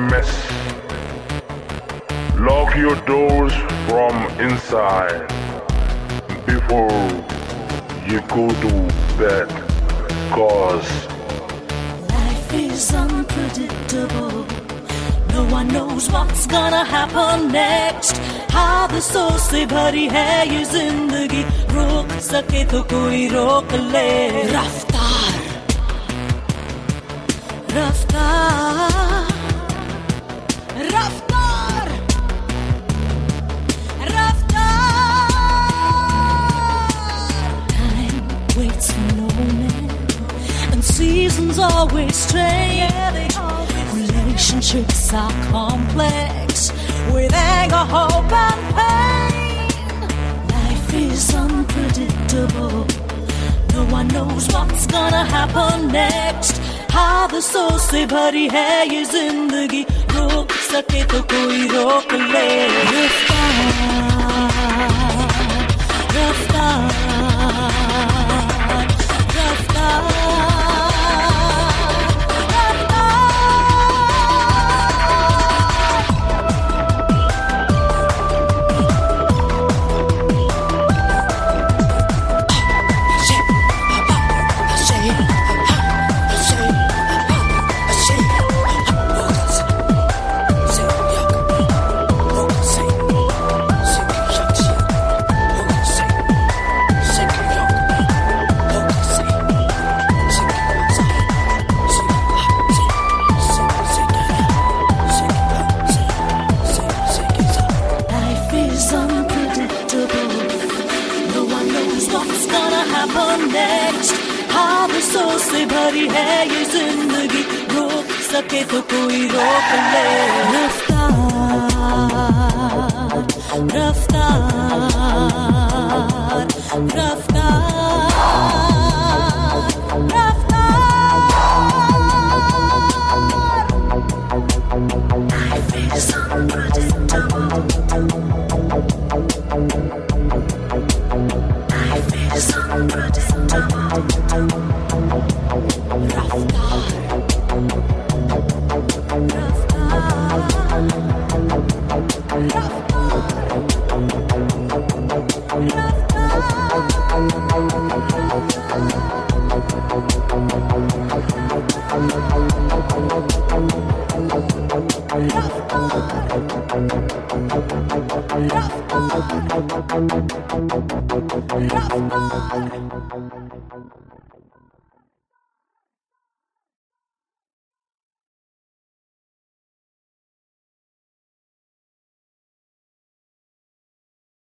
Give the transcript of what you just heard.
mess. Lock your doors from inside before you go to bed, 'cause life is unpredictable. No one knows what's gonna happen next. हादसों से भरी है ये जिंदगी, रोक सके तो कोई रोक ले। रफ्तार रफ्तार रफ्तार रफ्तार। Time waits for no man, and seasons always change. Relationships are complex, with anger, hope and pain. Life is unpredictable. No one knows what's gonna happen next. हादसों से भरी है ये जिंदगी, रोक सके तो कोई रोक ले। रफ्तार रफ्तार रफ्तार। Next, हादसों से भरी है ये जिंदगी, रोक सके तो कोई रोक ले। रफ्तार रफ्तार रफ्तार रफ्तार। Life is unpredictable. Life is unpredictable. Raftar.